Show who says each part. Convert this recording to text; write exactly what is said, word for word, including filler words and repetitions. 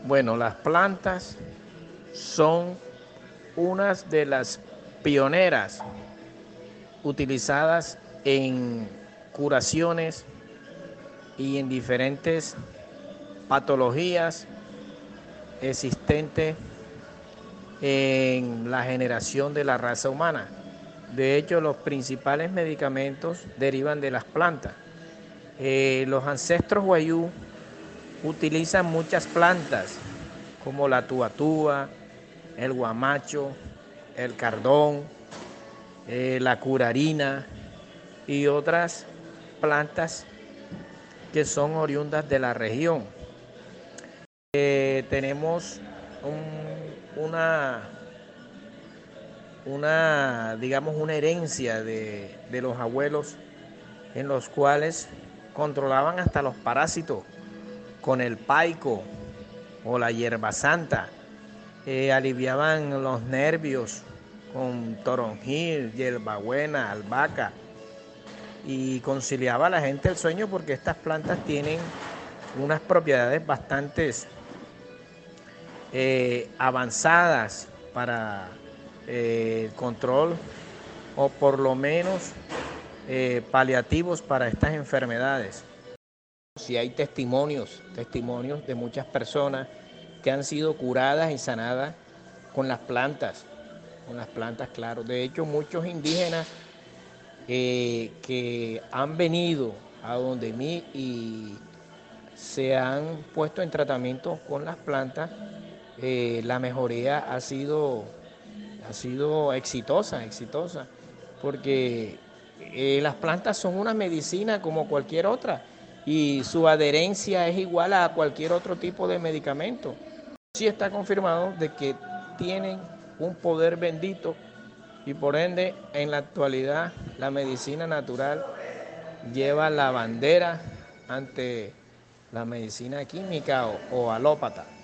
Speaker 1: Bueno, las plantas son unas de las pioneras utilizadas en curaciones y en diferentes patologías existentes en la generación de la raza humana. De hecho, los principales medicamentos derivan de las plantas. Eh, los ancestros wayú utilizan muchas plantas como la tuatúa, el guamacho, el cardón, eh, la curarina y otras plantas que son oriundas de la región. Eh, tenemos un, una, una, digamos, una herencia de, de los abuelos en los cuales controlaban hasta los parásitos con el paico o la hierba santa, eh, aliviaban los nervios con toronjil, hierbabuena, albahaca y conciliaba a la gente el sueño porque estas plantas tienen unas propiedades bastante eh, avanzadas para eh, el control o por lo menos eh, paliativos para estas enfermedades. Si hay testimonios, testimonios de muchas personas que han sido curadas y sanadas con las plantas, con las plantas, claro. De hecho, muchos indígenas eh, que han venido a donde mí y se han puesto en tratamiento con las plantas, eh, la mejoría ha sido, ha sido exitosa, exitosa, porque eh, las plantas son una medicina como cualquier otra y su adherencia es igual a cualquier otro tipo de medicamento. Sí está confirmado de que tienen un poder bendito y por ende en la actualidad la medicina natural lleva la bandera ante la medicina química o, o alópata.